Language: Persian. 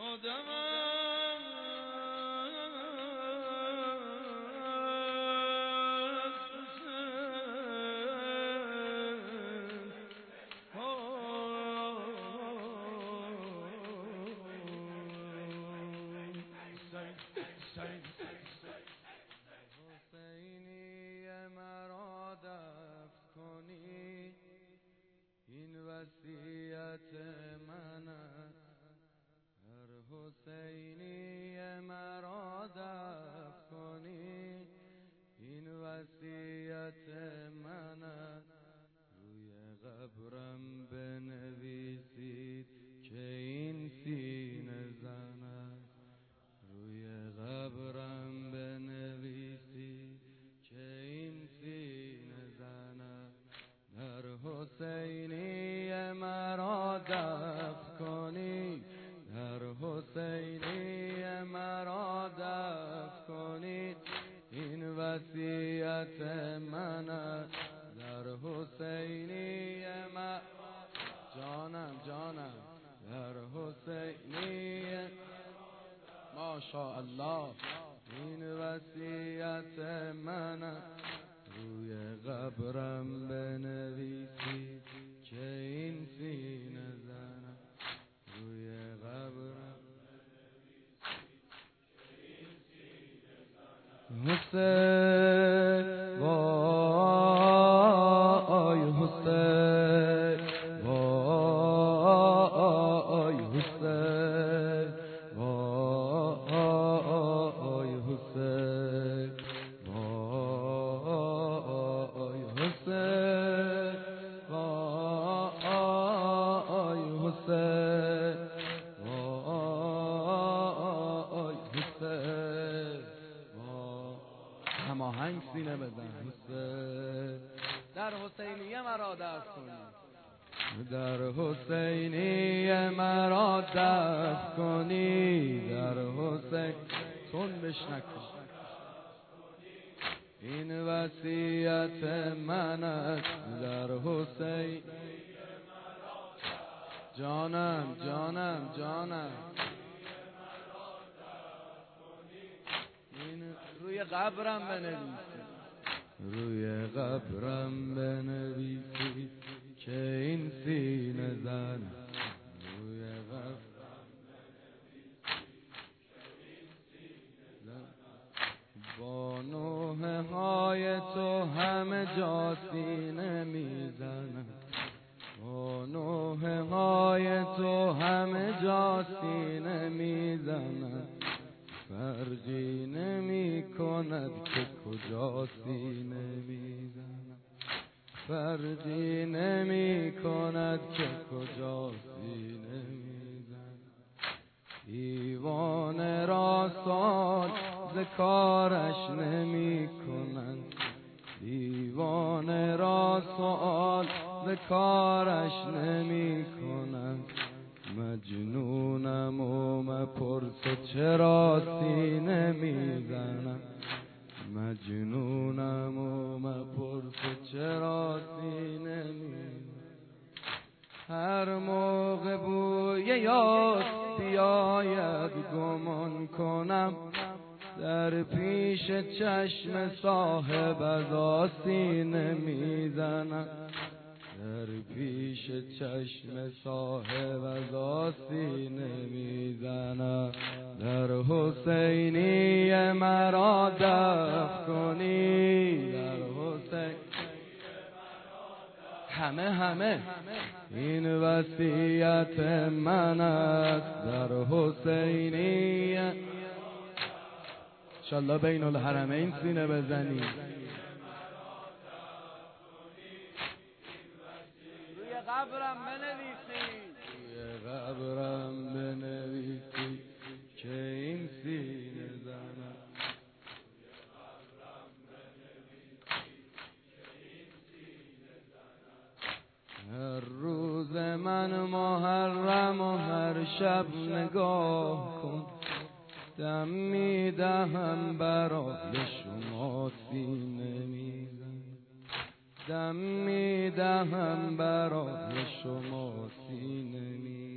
حسینی مرا دفن کنی این وصیت من است. هر حسینی مرا دفن کنی این وصیت من است. روی قبرم بنویسید که این سینه زن است. روی قبرم بنویسید که این سینه زن است. در حسینی مرا دفن کنید، در حسینی مرا دفن کنید این وصیت من است. در حسینی جانم در حسینی ماشاءالله این وصیت من است. روی قبرم بنویسید که این سینه زن است. روی قبرم حسین وای حسین وای حسین وای حسین وای حسین وای حسین وای حسین هماهنگ سینه بزن. حسین در حسینیه مرا دفن کنید، در حسینیه مرا دفن کنید. در حسین تون بشنکن این وصیت من است. در حسین جانم این روی قبرم بنویسید، روی قبرم بنویسید که این سینه زن. روی قبرم بنویسید که این سینه زن. با نوحه های تو همه جا سینه میزنم. با نوحه های تو همه جا سینه میزنم. فرقی نمی کند که کجا سینه میزنم. فرقی نمی کند که کجا سینه میزنم. دیوانه را سال ز کارش نمی کنند. دیوانه را سؤال ز کارش نمی کنند. مجنونم و مپرس چرا سینه میزنم. مجنونم و مپرس چرا سینه میزنم. هر موقع بوی یاد بیاید گمان کنم. در پیش چشم صاحب از آسینه میزنم. در پیش چشم صاحب از آسینه میزنم. در حسینی مرا دفن کنید، در حسین همه این وصیت من است. در حسینی انشالله بین الحرمین سینه بزنید. قبرم بنویسید، روی قبرم بنویسید که این سینه زنم. هر روز من محرم و هر شب نگاه کن. دم میدهم برای شما سینه میزنم. دم میدهم برای شما سینه میزنم.